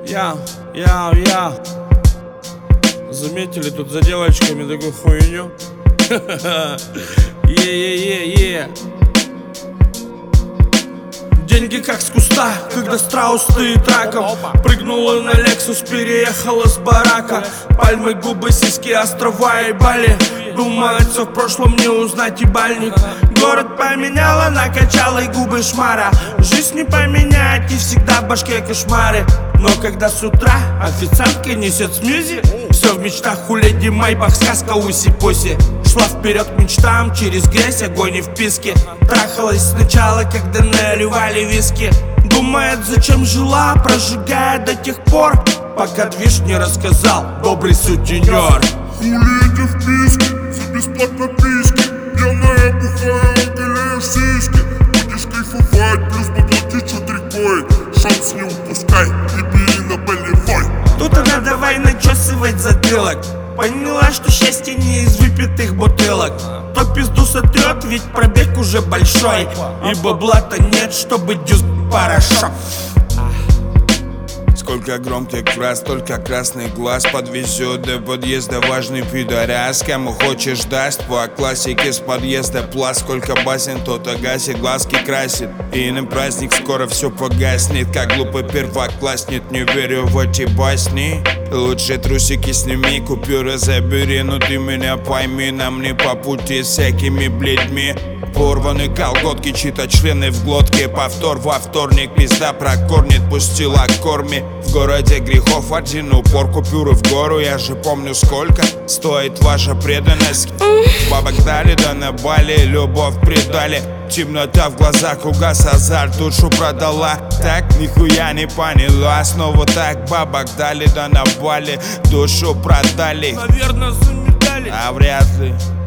Я. Заметили тут за девочками такую хуйню? Е. Деньги как с куста, когда страус стоит раком. Прыгнула на Лексус, переехала с барака. Пальмы, губы, сиськи, острова и Бали. Думает, все в прошлом, не узнать и бальник. Город поменяла, накачала и губы шмара. Жизнь не поменять, и всегда в башке кошмары. Но когда с утра официантка несет смузи, все в мечтах у леди Майбах, сказка уси-пуси. Шла вперед к мечтам, через грязь, огонь и вписки. Трахалась сначала, когда наливали виски. Думает, зачем жила, прожигая до тех пор, пока движ не рассказал добрый сутенер. Хули эти вписки, за бесплатно писки. Пьяная бухая, оголяешь сиськи. Будешь кайфовать, плюс поплати чуть рекой. Шанс не упускай и бери на болевой. Тут она давай начесывать затылок. Поняла, что счастье не из выпитых бутылок. То пизду сотрет, ведь пробег уже большой. И бабла-то нет, чтобы дюз порошок. Сколько громких фраз, только красный глаз подвезет до подъезда важный пидорас. Кому хочешь даст по классике с подъезда пласт. Сколько басен, тот-то гасит, глазки красит. И на праздник скоро все погаснет. Как глупый первоклассник, не верю в эти басни. Лучше трусики сними, купюры забери. Но ты меня пойми, нам не по пути с всякими бледьми. Порваны колготки, чьи-то члены в глотке. Повтор во вторник, пизда прокорнет, пустила корми. В городе грехов один упор, купюры в гору. Я же помню, сколько стоит ваша преданность. Бабок дали, да на Бали, любовь предали. Темнота в глазах, угас азарт, душу продала. Так нихуя не поняла, снова так. Бабок дали, да на Бали, душу продали. Наверное, за медали. А вряд ли.